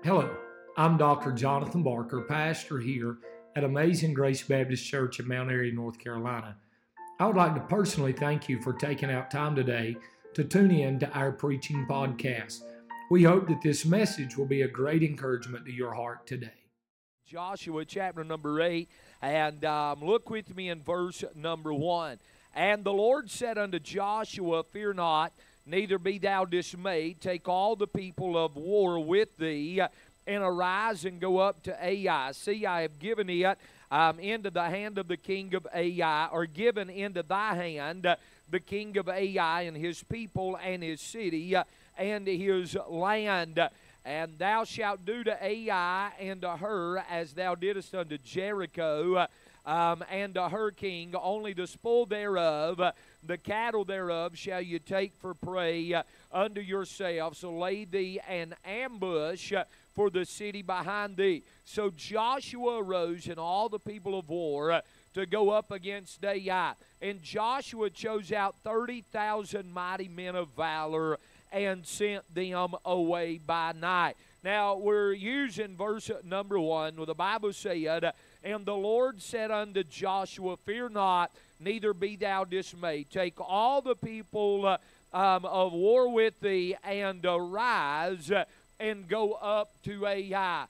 Hello, I'm Dr. Jonathan Barker, pastor here at Amazing Grace Baptist Church in Mount Airy, North Carolina. I would like to personally thank you for taking out time today to tune in to our preaching podcast. We hope that this message will be a great encouragement to your heart today. Joshua chapter number 8, and look with me in verse number 1. And the Lord said unto Joshua, Fear not, neither be thou dismayed. Take all the people of war with thee, and arise and go up to Ai. See, I have given it into the hand of the king of Ai, or given into thy hand the king of Ai and his people and his city and his land. And thou shalt do to Ai and to her as thou didst unto Jericho, and to her king, only the spoil thereof, the cattle thereof shall you take for prey unto yourselves. So lay thee an ambush for the city behind thee. So Joshua arose and all the people of war to go up against Ai. And Joshua chose out 30,000 mighty men of valor and sent them away by night. Now, we're using verse number 1 where the Bible said, And the Lord said unto Joshua, Fear not, neither be thou dismayed. Take all the people of war with thee, and arise and go up to Ai.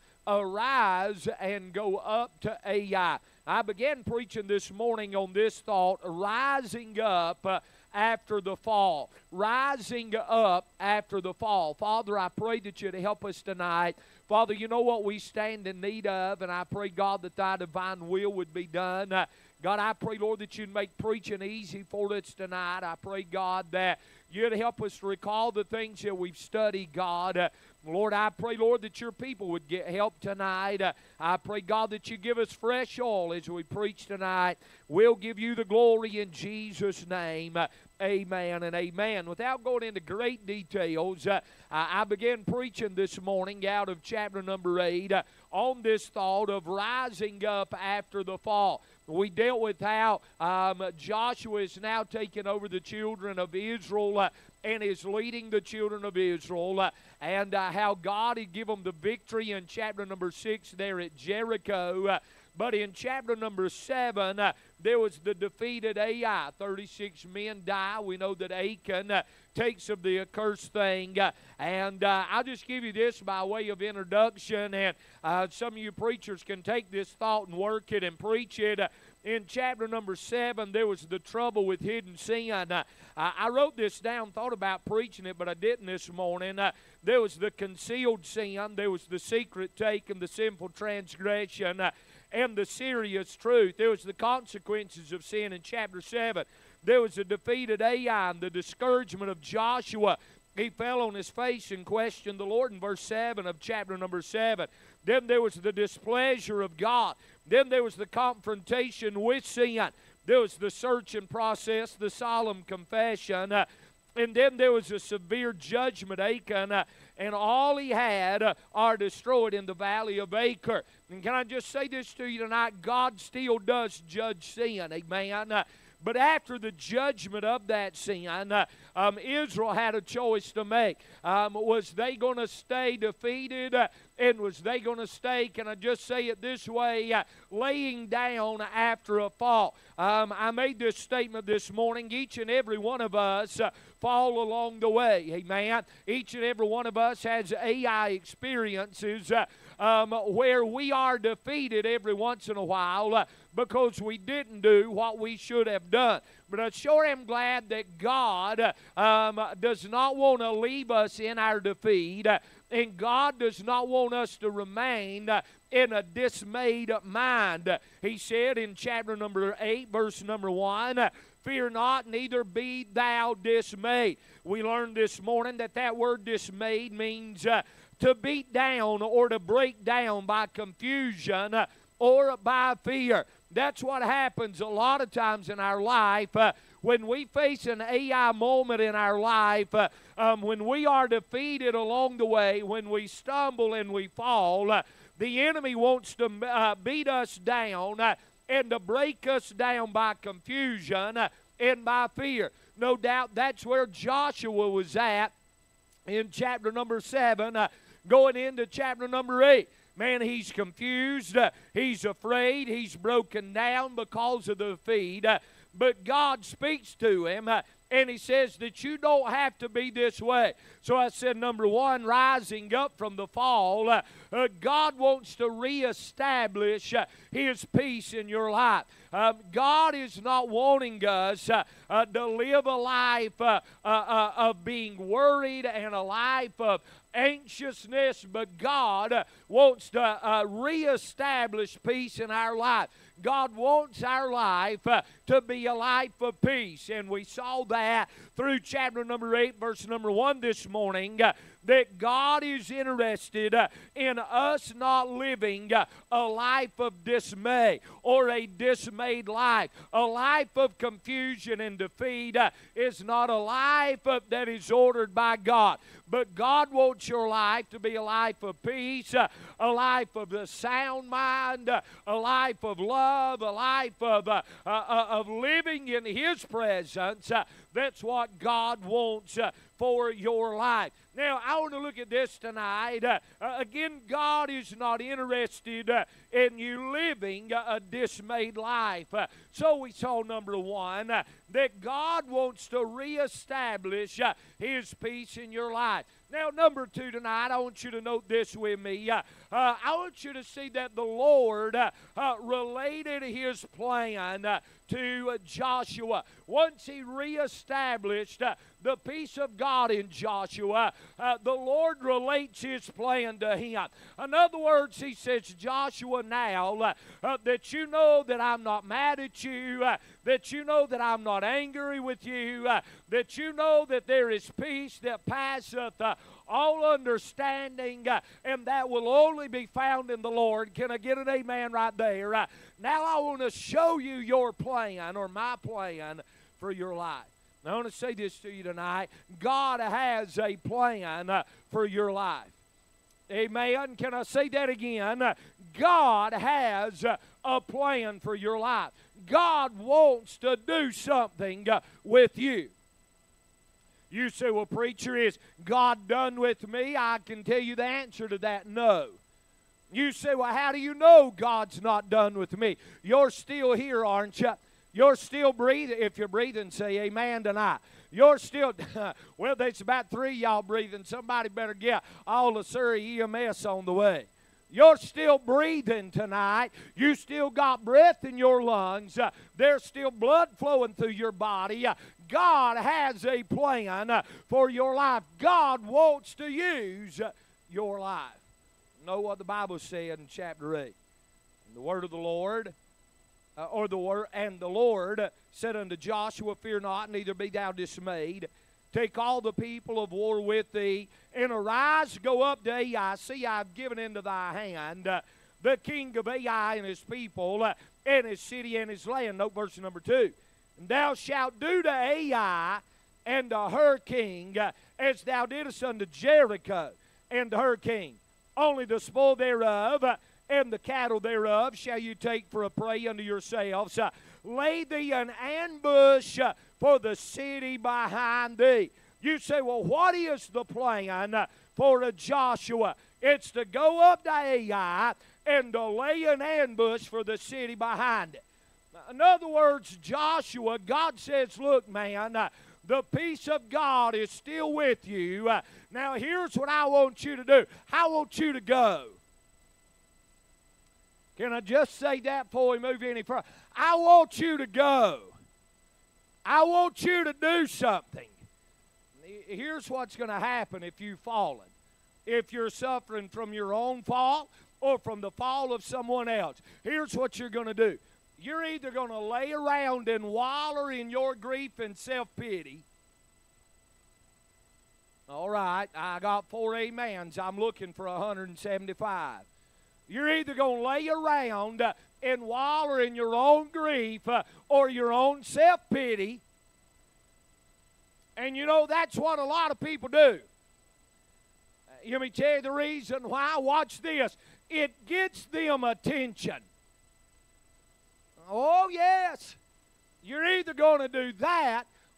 Arise and go up to Ai. I began preaching this morning on this thought, rising up after the fall. Rising up after the fall. Father, I pray that you'd help us tonight. Father, you know what we stand in need of, and I pray, God, that thy divine will would be done. God, I pray, Lord, that you'd make preaching easy for us tonight. I pray, God, that you'd help us to recall the things that we've studied, God. Lord, I pray, Lord, that your people would get help tonight. I pray, God, that you give us fresh oil as we preach tonight. We'll give you the glory in Jesus' name. Amen and amen. Without going into great details, I began preaching this morning out of chapter number 8 on this thought of rising up after the fall. We dealt with how Joshua is now taking over the children of Israel and is leading the children of Israel, and how God had given them the victory in chapter number 6 there at Jericho. But in chapter number 7, there was the defeated Ai. 36 men die. We know that Achan takes of the accursed thing. And I'll just give you this by way of introduction. And some of you preachers can take this thought and work it and preach it. In chapter number 7, there was the trouble with hidden sin. I wrote this down, thought about preaching it, but I didn't this morning. There was the concealed sin. There was the secret taken, the sinful transgression, and the serious truth. There was the consequences of sin in chapter 7. There was the defeated Ai and the discouragement of Joshua. He fell on his face and questioned the Lord in verse 7 of chapter number 7. Then there was the displeasure of God. Then there was the confrontation with sin. There was the searching process, the solemn confession, and then there was a severe judgment, Achan, and all he had are destroyed in the valley of Achor. And can I just say this to you tonight? God still does judge sin, amen. But after the judgment of that sin, Israel had a choice to make. Was they going to stay defeated? And was they going to stay, can I just say it this way, laying down after a fall? I made this statement this morning. Each and every one of us fall along the way, amen. Each and every one of us has Ai experiences where we are defeated every once in a while because we didn't do what we should have done. But I sure am glad that God does not want to leave us in our defeat, and God does not want us to remain in a dismayed mind. He said in chapter number 8, verse number 1, Fear not, neither be thou dismayed. We learned this morning that that word dismayed means to beat down or to break down by confusion or by fear. That's what happens a lot of times in our life when we face an Ai moment in our life, when we are defeated along the way, when we stumble and we fall. The enemy wants to beat us down and to break us down by confusion and by fear. No doubt that's where Joshua was at in chapter number 7. going into chapter number 8. Man, he's confused. He's afraid. He's broken down because of the defeat. But God speaks to him, and he says that you don't have to be this way. So I said, number one, rising up from the fall, God wants to reestablish his peace in your life. God is not wanting us to live a life of being worried and a life of anxiousness, but God wants to reestablish peace in our life. God wants our life to be a life of peace. And we saw that through chapter number 8, verse number 1 this morning, that God is interested in us not living a life of dismay or a dismayed life. A life of confusion and defeat is not a life that is ordered by God. But God wants your life to be a life of peace, a life of a sound mind, a life of love, a life of living in His presence. That's what God wants for your life. Now, I want to look at this tonight. Again, God is not interested in you living a dismayed life. So we saw, number one, that God wants to reestablish His peace in your life. Now, number two tonight, I want you to note this with me. I want you to see that the Lord related His plan to Joshua. Once He reestablished the peace of God in Joshua, the Lord relates His plan to him. In other words, He says, Joshua, now that you know that I'm not mad at you, that you know that I'm not angry with you, that you know that there is peace that passeth all understanding, and that will only be found in the Lord. Can I get an amen right there? Now I want to show you your plan, or my plan, for your life. Now I want to say this to you tonight. God has a plan for your life. Amen. Can I say that again? God has a plan for your life. God wants to do something with you. You say, well, preacher, is God done with me? I can tell you the answer to that, no. You say, well, how do you know God's not done with me? You're still here, aren't you? You're still breathing. If you're breathing, say amen tonight. You're still, well, there's about 3 of y'all breathing. Somebody better get all the Surrey EMS on the way. You're still breathing tonight. You still got breath in your lungs. There's still blood flowing through your body. God has a plan for your life. God wants to use your life. Know what the Bible said in chapter 8. The word of the Lord, and the Lord said unto Joshua, fear not, neither be thou dismayed. Take all the people of war with thee, and arise, go up to Ai. See, I've given into thy hand the king of Ai and his people, and his city and his land. Note verse number 2. And thou shalt do to Ai and to her king as thou didst unto Jericho and to her king. Only the spoil thereof and the cattle thereof shall you take for a prey unto yourselves. Lay thee an ambush for the city behind thee. You say, well, what is the plan for Joshua? It's to go up to Ai and to lay an ambush for the city behind it. In other words, Joshua, God says, look, man, the peace of God is still with you. Now, here's what I want you to do. I want you to go. Can I just say that before we move any further? I want you to go. I want you to do something. Here's what's going to happen if you've fallen. If you're suffering from your own fall or from the fall of someone else, here's what you're going to do. You're either going to lay around and waller in your grief and self-pity. All right, I got 4 amens. I'm looking for 175. You're either going to lay around and waller in your own grief or your own self-pity. And you know, that's what a lot of people do. Let me tell you the reason why. Watch this. It gets them attention. Oh, yes. You're either going to do that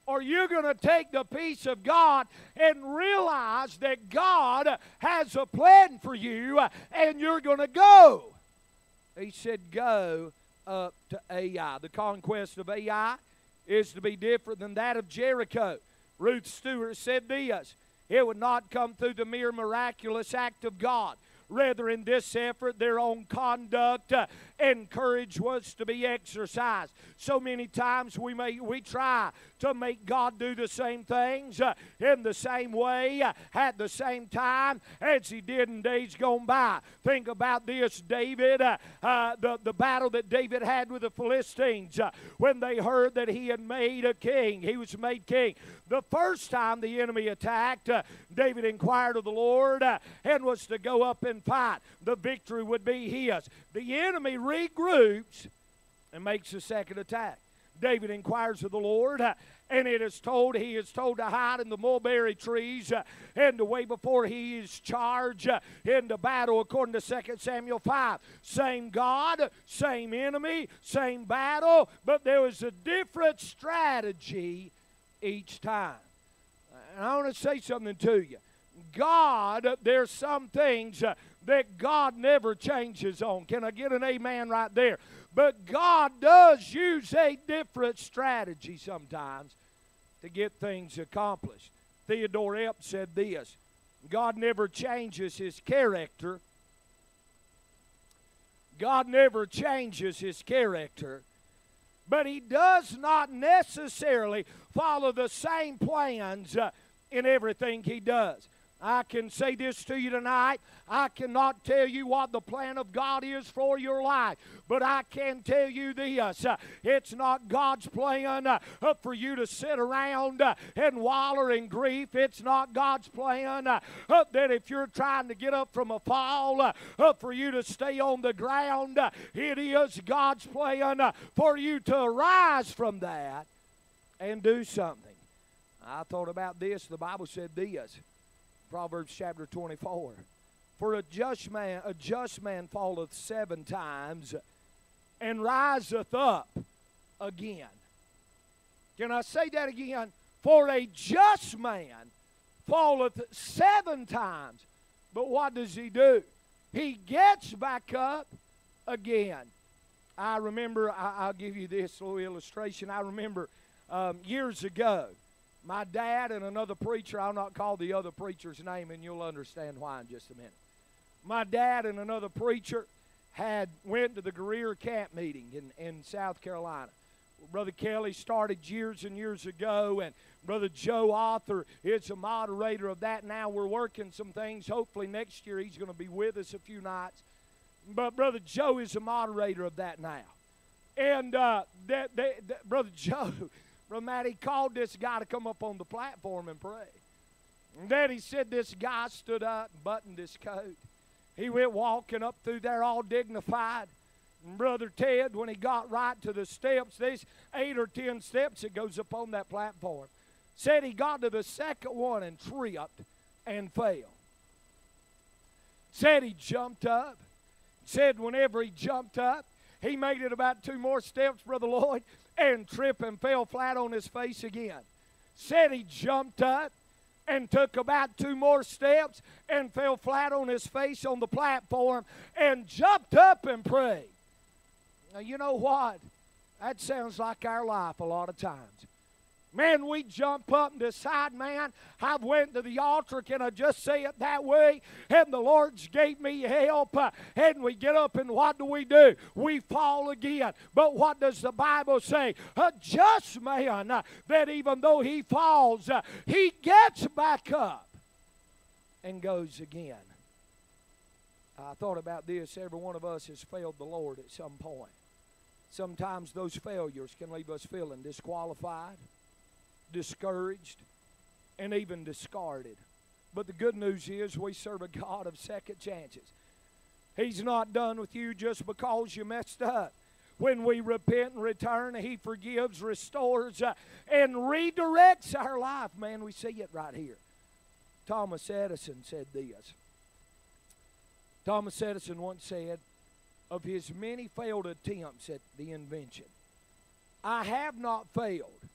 or you're going to take the peace of God and realize that God has a plan for you and you're going to go. He said, go up to Ai. The conquest of Ai is to be different than that of Jericho. Ruth Stewart said this, it would not come through the mere miraculous act of God. Rather, in this effort, their own conduct and courage was to be exercised. So many times we try to make God do the same things in the same way at the same time as He did in days gone by. Think about this, David, the battle that David had with the Philistines when they heard that he had made a king. He was made king. The first time the enemy attacked, David inquired of the Lord and was to go up and fight. The victory would be his. The enemy regroups and makes a second attack. David inquires of the Lord, and he is told to hide in the mulberry trees and to wait before he is charged into battle, according to 2 Samuel 5. Same God, same enemy, same battle, but there was a different strategy each time. And I want to say something to you. God, there's some things that God never changes on. Can I get an amen right there? But God does use a different strategy sometimes to get things accomplished. Theodore Epp said this, God never changes His character. God never changes His character, but He does not necessarily follow the same plans in everything He does. I can say this to you tonight. I cannot tell you what the plan of God is for your life, but I can tell you this. It's not God's plan for you to sit around and waller in grief. It's not God's plan that if you're trying to get up from a fall, for you to stay on the ground. It is God's plan for you to arise from that and do something. I thought about this. The Bible said this. Proverbs chapter 24. For a just man falleth 7 times and riseth up again. Can I say that again? For a just man falleth 7 times. But what does he do? He gets back up again. I remember, I'll give you this little illustration. I remember years ago, my dad and another preacher, I'll not call the other preacher's name, and you'll understand why in just a minute. My dad and another preacher went to the Greer camp meeting in South Carolina. Brother Kelly started years and years ago, and Brother Joe Arthur is a moderator of that now. We're working some things. Hopefully next year he's going to be with us a few nights. But Brother Joe is a moderator of that now. And Brother Joe... Brother Matt, he called this guy to come up on the platform and pray. And then he said this guy stood up and buttoned his coat. He went walking up through there all dignified. And Brother Ted, when he got right to the steps, there's 8 or 10 steps that goes up on that platform, said he got to the second one and tripped and fell. Said he jumped up. Said whenever he jumped up, he made it about 2 more steps, Brother Lloyd, and tripped and fell flat on his face again. Said he jumped up and took about 2 more steps and fell flat on his face on the platform and jumped up and prayed. Now, you know what? That sounds like our life a lot of times. Man, we jump up and decide, man, I went to the altar, can I just say it that way? And the Lord's gave me help. And we get up and what do? We fall again. But what does the Bible say? A just man, that even though he falls, he gets back up and goes again. I thought about this. Every one of us has failed the Lord at some point. Sometimes those failures can leave us feeling disqualified, discouraged, and even discarded. But the good news is we serve a God of second chances. He's not done with you just because you messed up. When we repent and return, He forgives, restores, and redirects our life. Man, we see it right here. Thomas Edison said this. Thomas Edison once said, of his many failed attempts at the invention, I have not failed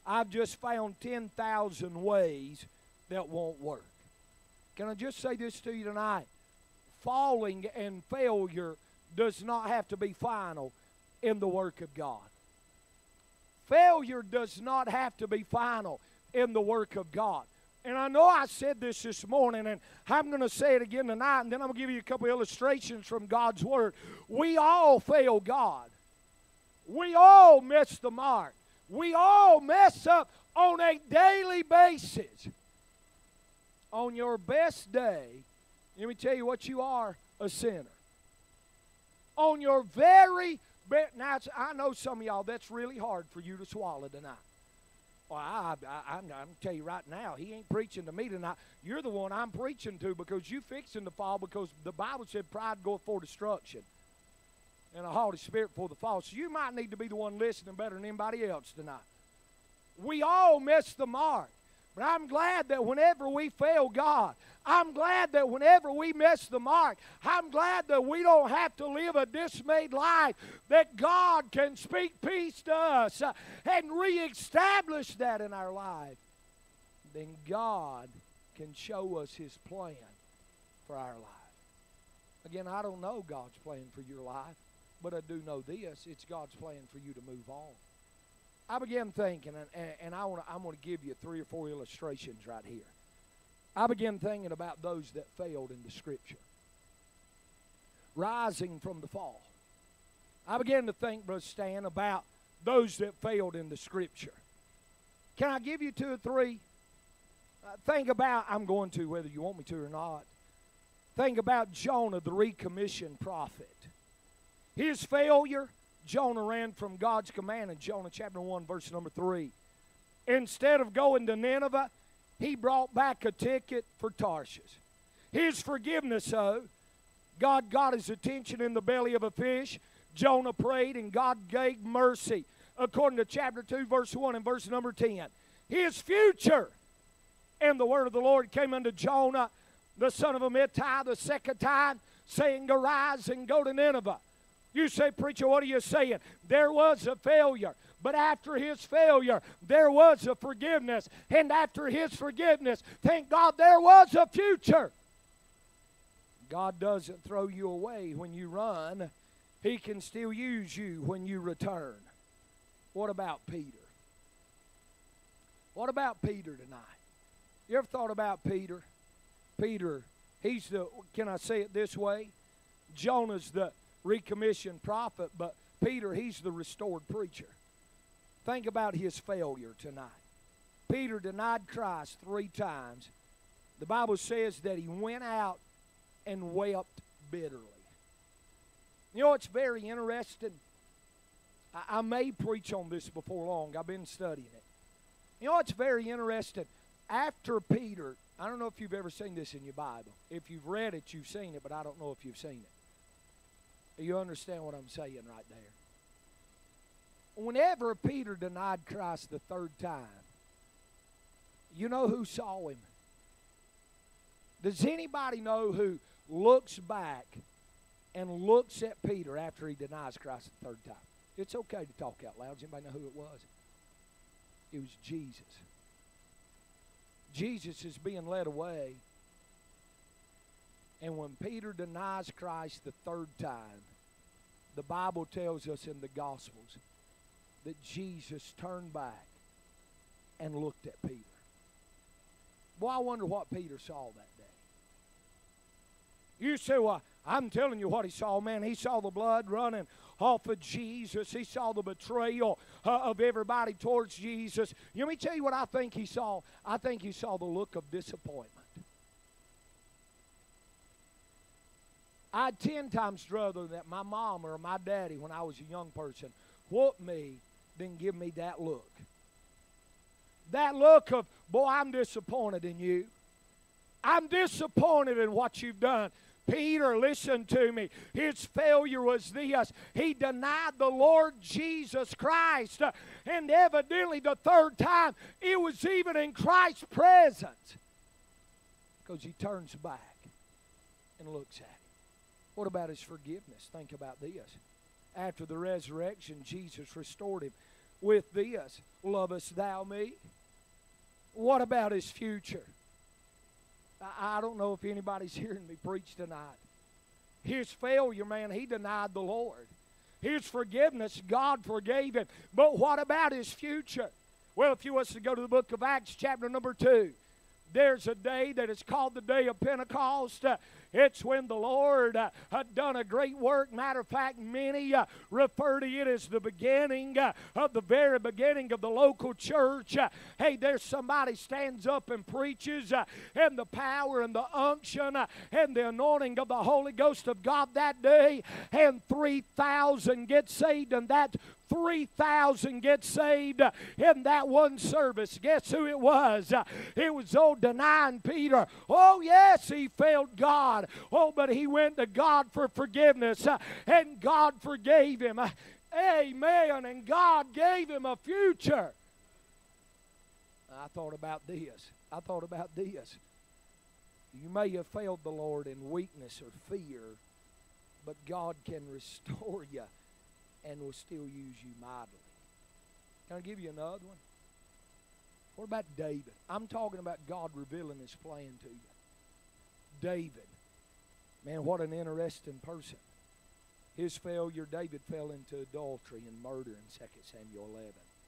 I've just found 10,000 ways that won't work. Can I just say this to you tonight? Falling and failure does not have to be final in the work of God. Failure does not have to be final in the work of God. And I know I said this morning, and I'm going to say it again tonight, and then I'm going to give you a couple illustrations from God's Word. We all fail God. We all miss the mark. We all mess up on a daily basis. On your best day, let me tell you what you are, a sinner. On your very best, now I know some of y'all, that's really hard for you to swallow tonight. Well, I'm going to tell you right now, he ain't preaching to me tonight. You're the one I'm preaching to because you fixing to fall because the Bible said pride goeth for destruction and a haughty spirit for the fall. So you might need to be the one listening better than anybody else tonight. We all miss the mark. But I'm glad that whenever we fail God, I'm glad that whenever we miss the mark, I'm glad that we don't have to live a dismayed life, that God can speak peace to us and reestablish that in our life. Then God can show us His plan for our life. Again, I don't know God's plan for your life, but I do know this. It's God's plan for you to move on. I began thinking, and I'm going to give you 3 or 4 illustrations right here. I began thinking about those that failed in the Scripture. Rising from the fall. I began to think, Brother Stan, about those that failed in the Scripture. Can I give you 2 or 3? Think about, I'm going to whether you want me to or not. Think about Jonah, the recommissioned prophet. His failure, Jonah ran from God's command in Jonah chapter 1, verse number 3. Instead of going to Nineveh, he brought back a ticket for Tarshish. His forgiveness, though, God got his attention in the belly of a fish. Jonah prayed, and God gave mercy, according to chapter 2, verse 1 and verse number 10. His future, and the word of the Lord came unto Jonah, the son of Amittai, the second time, saying, arise and go to Nineveh. You say, preacher, what are you saying? There was a failure. But after his failure, there was a forgiveness. And after his forgiveness, thank God, there was a future. God doesn't throw you away when you run. He can still use you when you return. What about Peter? What about Peter tonight? You ever thought about Peter? Peter, he's the, can I say it this way? Jonah's the recommissioned prophet, but Peter, he's the restored preacher. Think about his failure tonight. Peter denied Christ 3 times. The Bible says that he went out and wept bitterly. You know, it's very interesting. I may preach on this before long. I've been studying it. You know, it's very interesting. After Peter, I don't know if you've ever seen this in your Bible. If you've read it, you've seen it, but I don't know if you've seen it. You understand what I'm saying right there? Whenever Peter denied Christ the 3rd time, you know who saw him? Does anybody know who looks back and looks at Peter after he denies Christ the 3rd time? It's okay to talk out loud. Does anybody know who it was? It was Jesus. Jesus is being led away. And when Peter denies Christ the 3rd time, the Bible tells us in the Gospels that Jesus turned back and looked at Peter. Boy, I wonder what Peter saw that day. You say, well, I'm telling you what he saw, man. He saw the blood running off of Jesus. He saw the betrayal of everybody towards Jesus. Let me tell you what I think he saw. I think he saw the look of disappointment. I'd 10 times rather that my mom or my daddy, when I was a young person, whoop me than give me that look. That look of, boy, I'm disappointed in you. I'm disappointed in what you've done. Peter, listen to me. His failure was this. He denied the Lord Jesus Christ. And evidently the 3rd time, it was even in Christ's presence. Because he turns back and looks at him. What about his forgiveness? Think about this. After the resurrection, Jesus restored him. with this, lovest thou me? What about his future? I don't know if anybody's hearing me preach tonight. His failure, man, he denied the Lord. His forgiveness, God forgave him. But what about his future? Well, if you was to go to the book of Acts, chapter number 2, there's a day that is called the day of Pentecost. It's when the Lord had done a great work. Matter of fact, many refer to it as the beginning of the very beginning of the local church. Hey, there's somebody stands up and preaches, and the power and the unction and the anointing of the Holy Ghost of God that day, and 3,000 get saved, and that 3,000 get saved in that one service. Guess who it was? It was old denying Peter. Oh, yes, he failed God. Oh, but he went to God for forgiveness, and God forgave him. Amen. And God gave him a future. I thought about this. You may have failed the Lord in weakness or fear, but God can restore you and will still use you mightily. Can I give you another one? What about David? I'm talking about God revealing his plan to you. David. Man, what an interesting person. His failure, David fell into adultery and murder in 2 Samuel 11.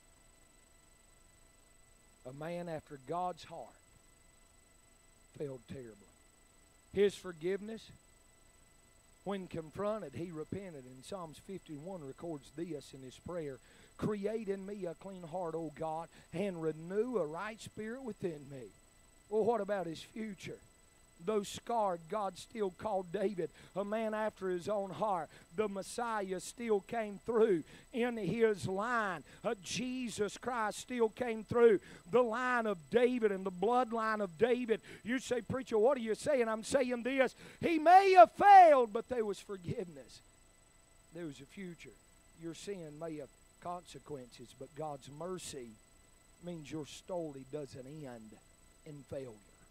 A man after God's heart failed terribly. His forgiveness, when confronted, he repented. And Psalms 51 records this in his prayer: create in me a clean heart, O God, and renew a right spirit within me. Well, what about his future? Though scarred, God still called David a man after his own heart. The Messiah still came through in his line. Jesus Christ still came through the line of David and the bloodline of David. You say, preacher, what are you saying? I'm saying this. He may have failed, but there was forgiveness. There was a future. Your sin may have consequences, but God's mercy means your story doesn't end in failure.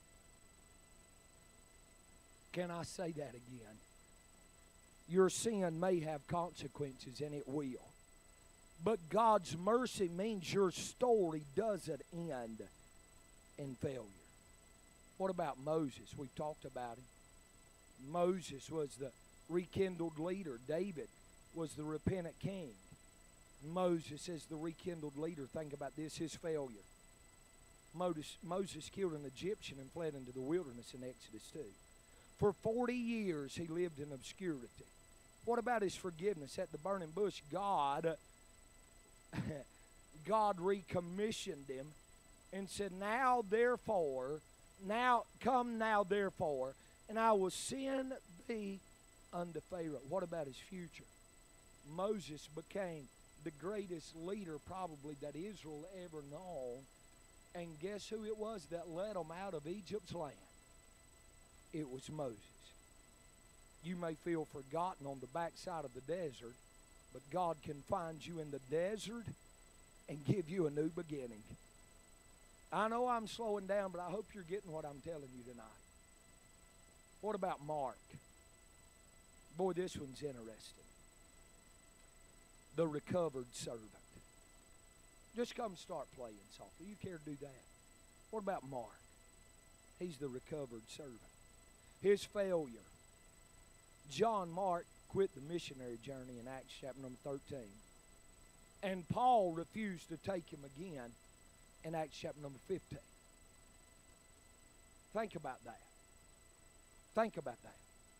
Can I say that again? Your sin may have consequences, and it will. But God's mercy means your story doesn't end in failure. What about Moses? We've talked about him. Moses was the rekindled leader. David was the repentant king. Moses is the rekindled leader. Think about this, his failure. Moses killed an Egyptian and fled into the wilderness in Exodus 2. For 40 years, he lived in obscurity. What about his forgiveness? At the burning bush, God recommissioned him and said, come now therefore, and I will send thee unto Pharaoh. What about his future? Moses became the greatest leader probably that Israel ever known. And guess who it was that led them out of Egypt's land? It was Moses. You may feel forgotten on the backside of the desert, but God can find you in the desert and give you a new beginning. I know I'm slowing down, but I hope you're getting what I'm telling you tonight. What about Mark? Boy, this one's interesting. The recovered servant. Just come start playing softly. You care to do that? What about Mark? He's the recovered servant. His failure. John Mark quit the missionary journey in Acts chapter number 13. And Paul refused to take him again in Acts chapter number 15. Think about that. Think about that.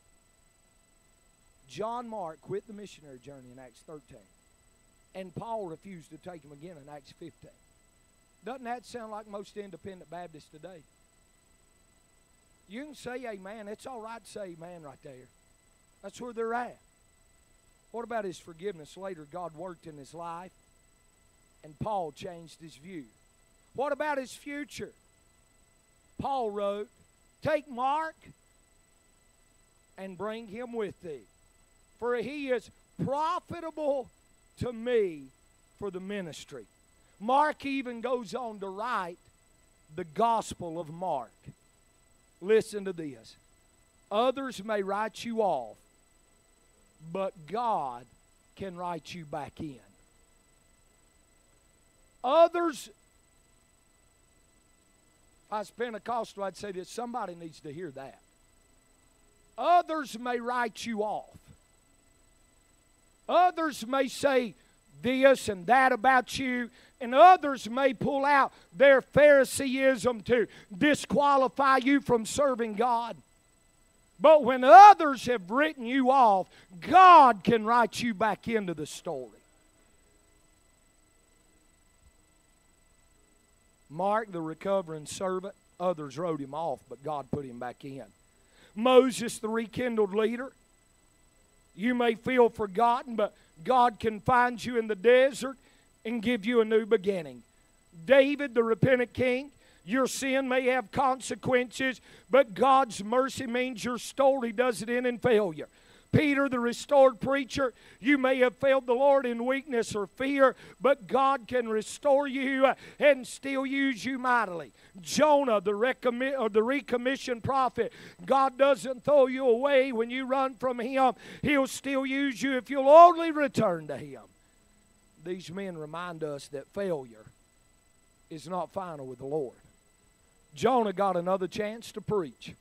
John Mark quit the missionary journey in Acts 13. And Paul refused to take him again in Acts 15. Doesn't that sound like most independent Baptists today? You can say amen. It's all right to say amen right there. That's where they're at. What about his forgiveness? Later, God worked in his life, and Paul changed his view. What about his future? Paul wrote, take Mark and bring him with thee, for he is profitable to me for the ministry. Mark even goes on to write the Gospel of Mark. Listen to this. Others may write you off, but God can write you back in. Others, if I was Pentecostal, I'd say this, somebody needs to hear that. Others may write you off. Others may say this and that about you, and others may pull out their Phariseeism to disqualify you from serving God. But when others have written you off, God can write you back into the story. Mark, the recovering servant, others wrote him off, but God put him back in. Moses, the rekindled leader, you may feel forgotten, but God can find you in the desert and give you a new beginning. David, the repentant king, your sin may have consequences, but God's mercy means your story doesn't end in failure. Peter, the restored preacher, you may have failed the Lord in weakness or fear, but God can restore you and still use you mightily. Jonah, the recommissioned prophet, God doesn't throw you away when you run from Him. He'll still use you if you'll only return to Him. These men remind us that failure is not final with the Lord. Jonah got another chance to preach.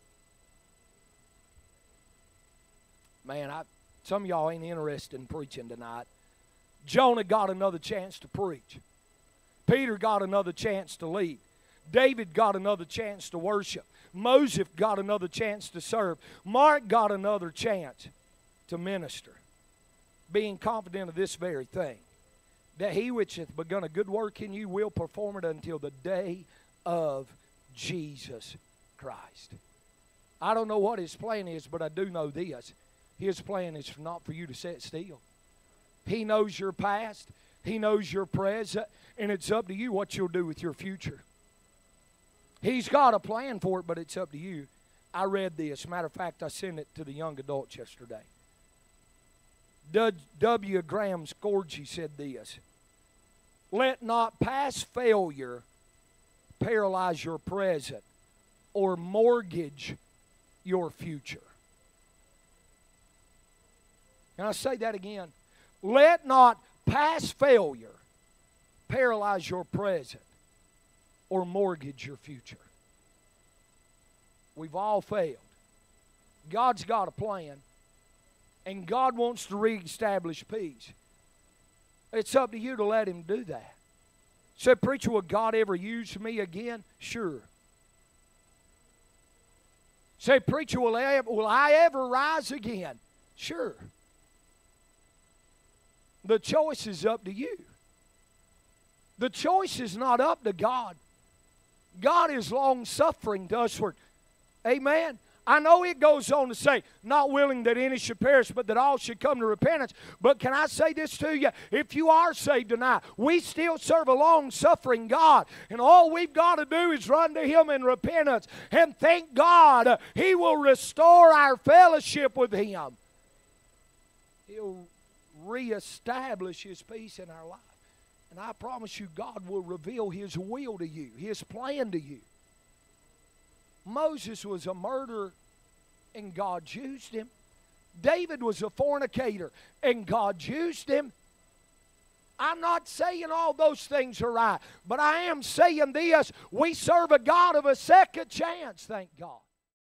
Man, some of y'all ain't interested in preaching tonight. Jonah got another chance to preach. Peter got another chance to lead. David got another chance to worship. Moses got another chance to serve. Mark got another chance to minister, being confident of this very thing, that He which hath begun a good work in you will perform it until the day of Jesus Christ. I don't know what His plan is, but I do know this. His plan is not for you to sit still. He knows your past. He knows your present. And it's up to you what you'll do with your future. He's got a plan for it, but it's up to you. I read this. Matter of fact, I sent it to the young adults yesterday. W. Graham Scourgy said this: let not past failure paralyze your present or mortgage your future. Can I say that again? Let not past failure paralyze your present or mortgage your future. We've all failed. God's got a plan, and God wants to reestablish peace. It's up to you to let Him do that. Say, preacher, will God ever use me again? Sure. Say, preacher, will I ever rise again? Sure. The choice is up to you. The choice is not up to God. God is long-suffering to usward. Amen. I know it goes on to say, not willing that any should perish, but that all should come to repentance. But can I say this to you? If you are saved tonight, we still serve a long-suffering God. And all we've got to do is run to Him in repentance. And thank God He will restore our fellowship with Him. He'll reestablish His peace in our life. And I promise you, God will reveal His will to you, His plan to you. Moses was a murderer, and God used him. David was a fornicator, and God used him. I'm not saying all those things are right, but I am saying this: we serve a God of a second chance, thank God.